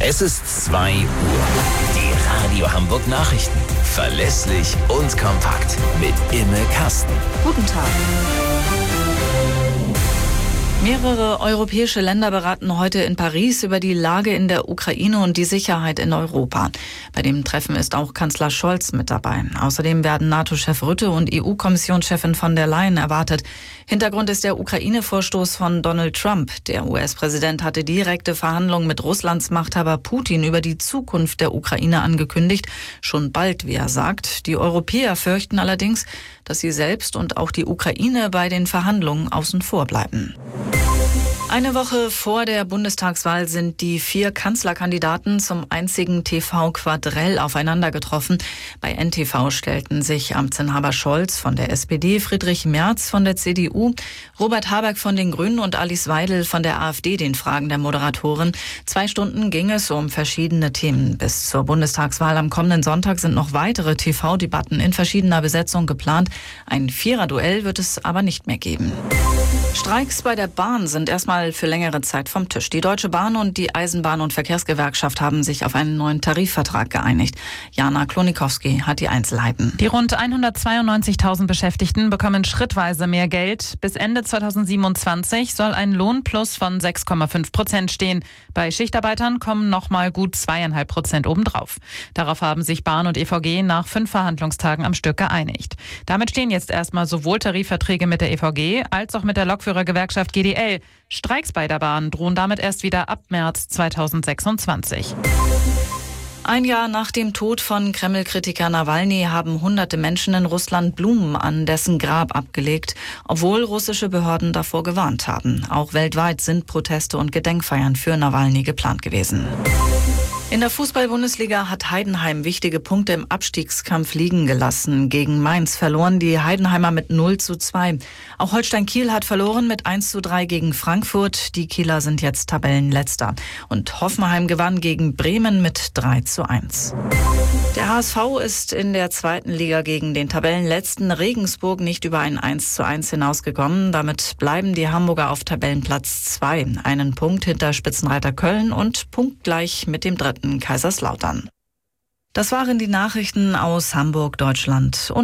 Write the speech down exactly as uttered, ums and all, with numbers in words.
Es ist zwei Uhr. Die Radio Hamburg Nachrichten. Verlässlich und kompakt mit Imme Kasten. Guten Tag. Mehrere europäische Länder beraten heute in Paris über die Lage in der Ukraine und die Sicherheit in Europa. Bei dem Treffen ist auch Kanzler Scholz mit dabei. Außerdem werden NATO-Chef Rutte und E U-Kommissionschefin von der Leyen erwartet. Hintergrund ist der Ukraine-Vorstoß von Donald Trump. Der U S-Präsident hatte direkte Verhandlungen mit Russlands Machthaber Putin über die Zukunft der Ukraine angekündigt. Schon bald, wie er sagt. Die Europäer fürchten allerdings, dass sie selbst und auch die Ukraine bei den Verhandlungen außen vor bleiben. Eine Woche vor der Bundestagswahl sind die vier Kanzlerkandidaten zum einzigen T V-Quadrell aufeinander getroffen. Bei N T V stellten sich Amtsinhaber Scholz von der S P D, Friedrich Merz von der C D U, Robert Habeck von den Grünen und Alice Weidel von der AfD den Fragen der Moderatorin. Zwei Stunden ging es um verschiedene Themen. Bis zur Bundestagswahl am kommenden Sonntag sind noch weitere T V-Debatten in verschiedener Besetzung geplant. Ein Viererduell wird es aber nicht mehr geben. Streiks bei der Bahn sind erstmal für längere Zeit vom Tisch. Die Deutsche Bahn und die Eisenbahn- und Verkehrsgewerkschaft haben sich auf einen neuen Tarifvertrag geeinigt. Jana Klonikowski hat die Einzelheiten. Die rund hundertzweiundneunzigtausend Beschäftigten bekommen schrittweise mehr Geld. Bis Ende zweitausendsiebenundzwanzig soll ein Lohnplus von sechs Komma fünf Prozent stehen. Bei Schichtarbeitern kommen noch mal gut zweieinhalb Prozent obendrauf. Darauf haben sich Bahn und E V G nach fünf Verhandlungstagen am Stück geeinigt. Damit stehen jetzt erstmal sowohl Tarifverträge mit der E V G als auch mit der Lokführergewerkschaft G D L. Streiks bei der Bahn drohen damit erst wieder ab März zweitausendsechsundzwanzig. Ein Jahr nach dem Tod von Kreml-Kritiker Nawalny haben hunderte Menschen in Russland Blumen an dessen Grab abgelegt, obwohl russische Behörden davor gewarnt haben. Auch weltweit sind Proteste und Gedenkfeiern für Nawalny geplant gewesen. In der Fußball-Bundesliga hat Heidenheim wichtige Punkte im Abstiegskampf liegen gelassen. Gegen Mainz verloren die Heidenheimer mit null zu zwei. Auch Holstein Kiel hat verloren mit eins zu drei gegen Frankfurt. Die Kieler sind jetzt Tabellenletzter. Und Hoffenheim gewann gegen Bremen mit drei zu eins. Der H S V ist in der zweiten Liga gegen den Tabellenletzten Regensburg nicht über ein eins zu eins hinausgekommen. Damit bleiben die Hamburger auf Tabellenplatz zwei. Einen Punkt hinter Spitzenreiter Köln und punktgleich mit dem dritten Kaiserslautern. Das waren die Nachrichten aus Hamburg, Deutschland und